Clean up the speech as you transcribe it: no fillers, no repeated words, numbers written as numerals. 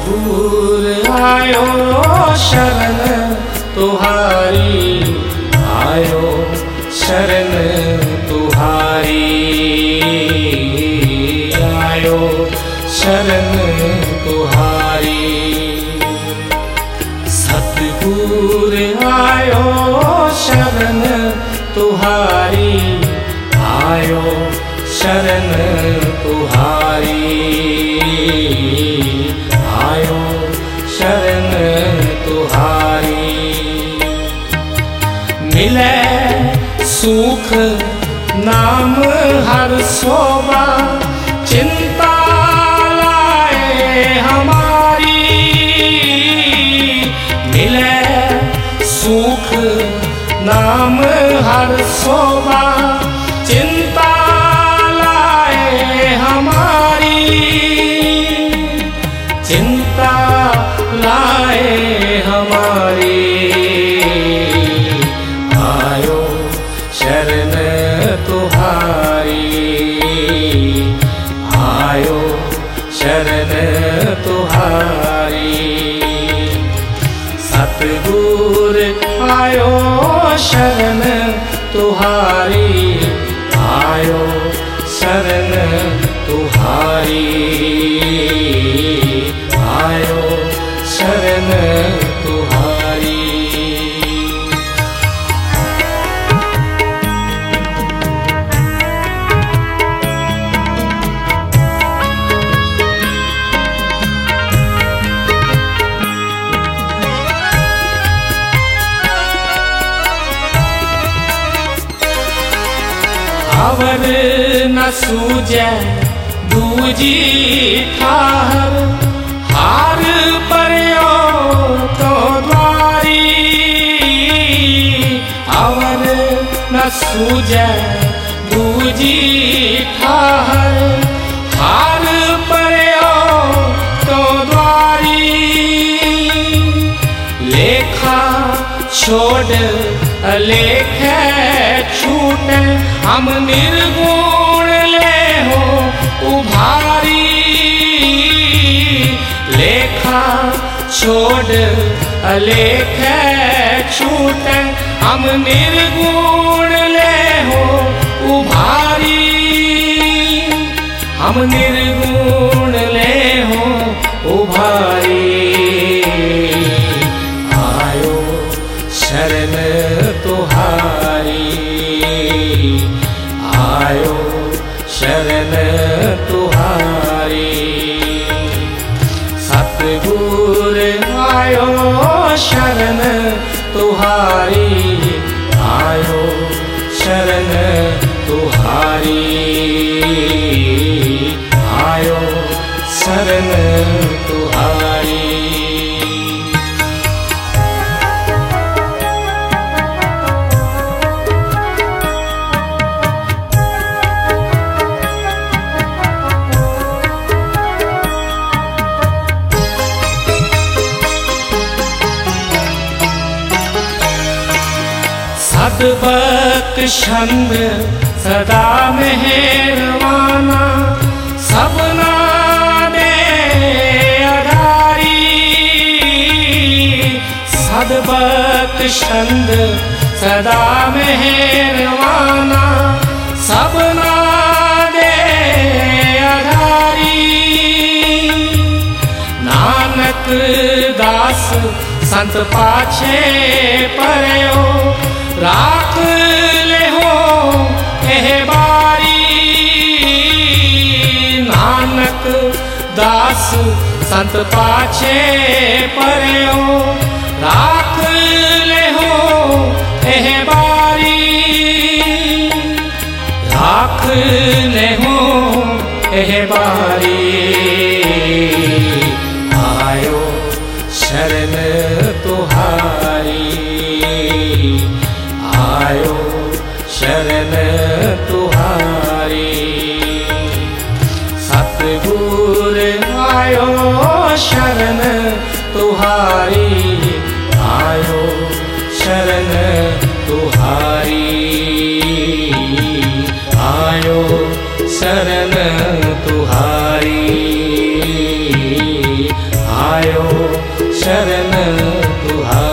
सतगुर आयो शरण तुहारी, आयो शरण तुहारी, आयो शरण तुहारी। सतगुर आयो शरण तुहारी, आयो शरण तुहारी, आयो शरण तुहारी। मिले सुख नाम हर सोबा, चिंता लाए हमारी। मिले सुख नाम हर सोबा, चिंता लाए हमारी, चिंता लाए हमारी। आयो शरण तुहारी, आयो शरण तुहारी। सतगुर आयो शरण तुहारी, आयो शरण तुहारी, आयो शरण तुहारी। अवर न सूझे दूजी ठाहर, हार पर्यो तो द्वारी। अवर न सूझे दूजी ठाहर, हार पर्यो तो द्वारी। लेखा छोड़ लेखे छूटे, हम निर्गुण ले हो उभारी। लेखा छोड़ लेखे छूटे, हम निर्गुण ले हो उभारी। हम निर्गुण ले हो उभारी। आयो शरण तुहारी, आयो शरण तुहारी। सतगुर आयो शरण तुहारी, आयो शरण तुहारी, आयो शरण तुहारी। सद्बख्शंद सदा मेहरबाना, सबना दे अधारी। सद्बख्शंद सदा मेहरबाना, सबना दे अधारी। नानक दास संत पाछे पर्यो, राख ले हो एह बारी। नानक दास संत पाछे पर्यो, राख ले हो एह बारी। राख ले हो एह बारी। आयो शरण तुहारी, आयो शरण तुहारी। सतगुर आयो शरण तुहारी, आयो शरण तुहारी, आयो शरण तुहारी, आयो शरण तुहारी।